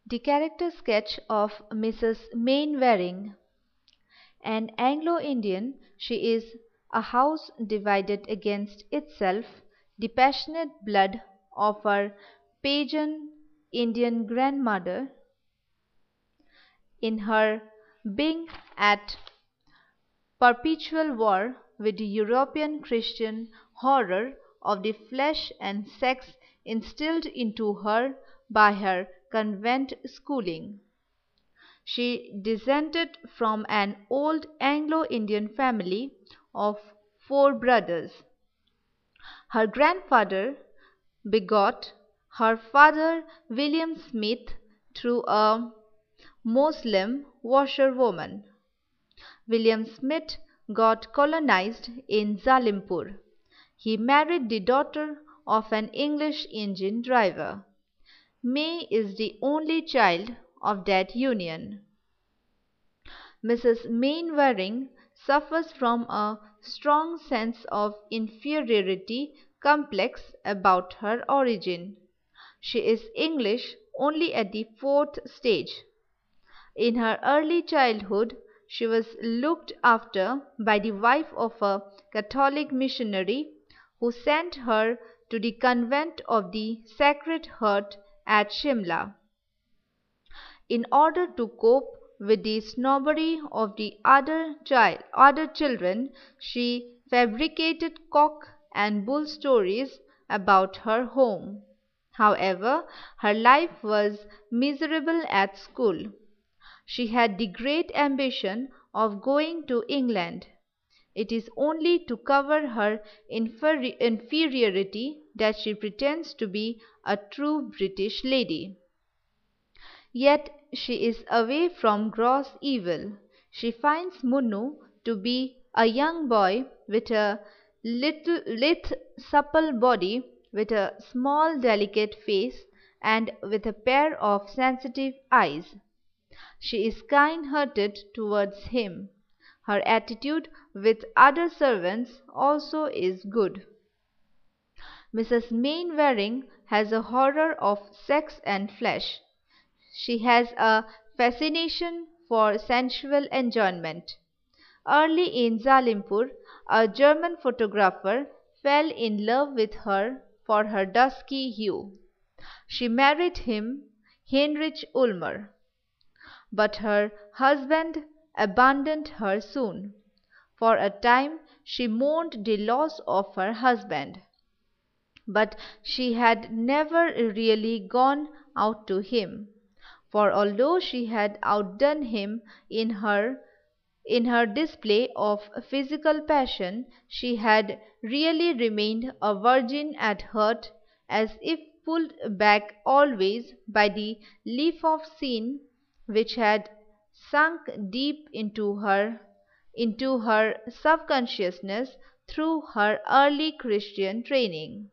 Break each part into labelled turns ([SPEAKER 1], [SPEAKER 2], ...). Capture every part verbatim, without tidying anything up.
[SPEAKER 1] The character sketch of Missus Mainwaring. An Anglo-Indian, she is a house divided against itself, the passionate blood of her pagan Indian grandmother, in her being at perpetual war with the European Christian horror of the flesh and sex instilled into her by her convent schooling. She descended from an old Anglo-Indian family of four brothers. Her grandfather begot her father William Smith through a Moslem washerwoman. William Smith got colonized in Zalimpur. He married the daughter of an English engine driver. May is the only child of that union. Missus Mainwaring suffers from a strong sense of inferiority complex about her origin. She is English only at the fourth stage. In her early childhood she was looked after by the wife of a Catholic missionary, who sent her to the convent of the Sacred Heart at Shimla. In order to cope with the snobbery of the other child, other children, she fabricated cock and bull stories about her home. However, her life was miserable at school. She had the great ambition of going to England. It is only to cover her inferi inferiority that she pretends to be a true British lady. Yet she is away from gross evil. She finds Munnu to be a young boy with a little, lithe, supple body, with a small, delicate face, and with a pair of sensitive eyes. She is kind-hearted towards him. Her attitude with other servants also is good. Missus Mainwaring has a horror of sex and flesh. She has a fascination for sensual enjoyment. Early in Zalimpur, a German photographer fell in love with her for her dusky hue. She married him, Heinrich Ulmer. But her husband abandoned her soon. For a time she mourned the loss of her husband. But she had never really gone out to him. For although she had outdone him in her in her display of physical passion, she had really remained a virgin at heart, as if pulled back always by the leaf of sin which had sunk deep into her into her subconsciousness through her early Christian training.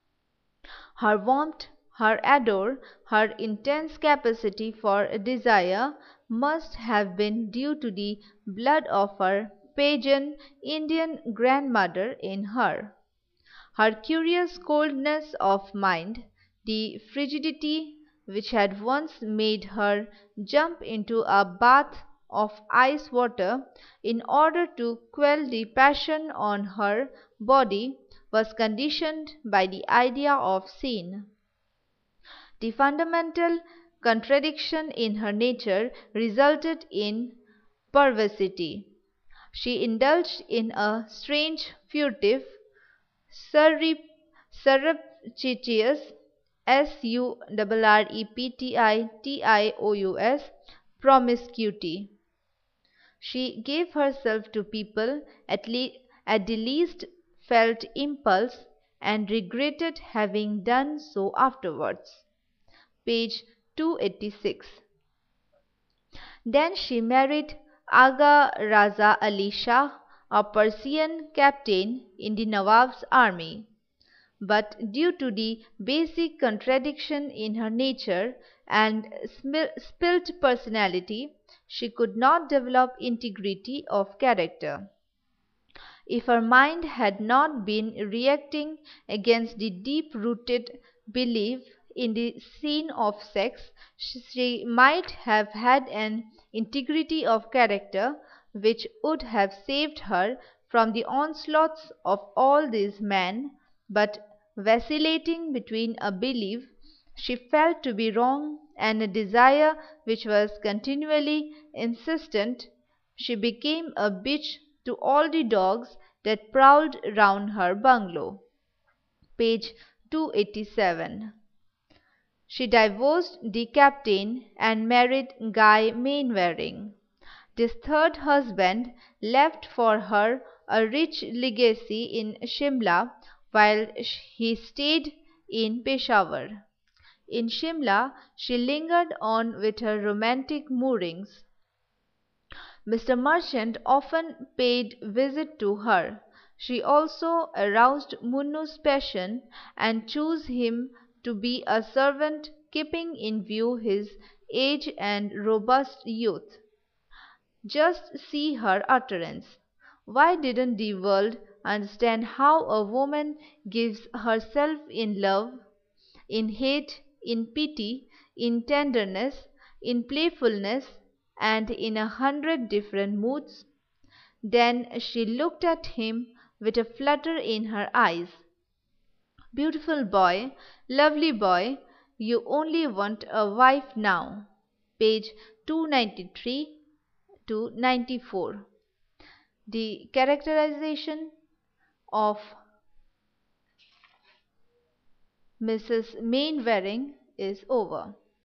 [SPEAKER 1] Her warmth, her ardor, her intense capacity for desire must have been due to the blood of her pagan Indian grandmother in her. Her curious coldness of mind, the frigidity which had once made her jump into a bath of ice water in order to quell the passion on her body, was conditioned by the idea of sin. The fundamental contradiction in her nature resulted in perversity. She indulged in a strange, furtive, surrep surreptitious S U R R E P T I T I O U S promiscuity. She gave herself to people at, le at the least felt impulse, and regretted having done so afterwards. Page two eighty-six. Then she married Aga Raza Ali Shah, a Persian captain in the Nawab's army. But due to the basic contradiction in her nature and spilt personality, she could not develop integrity of character. If her mind had not been reacting against the deep-rooted belief in the scene of sex, she might have had an integrity of character which would have saved her from the onslaughts of all these men, but vacillating between a belief she felt to be wrong and a desire which was continually insistent, she became a bitch to all the dogs that prowled round her bungalow. Page two eighty-seven. She divorced the captain and married Guy Mainwaring. This third husband left for her a rich legacy in Shimla while he stayed in Peshawar. In Shimla she lingered on with her romantic moorings. Mister Merchant often paid visit to her. She also aroused Munnu's passion and chose him to be a servant, keeping in view his age and robust youth. Just see her utterance. Why didn't the world understand how a woman gives herself in love, in hate, in pity, in tenderness, in playfulness, and in a hundred different moods? Then she looked at him with a flutter in her eyes. Beautiful boy, lovely boy, you only want a wife now. Page two ninety-three to ninety-four. The characterization of Missus Mainwaring is over.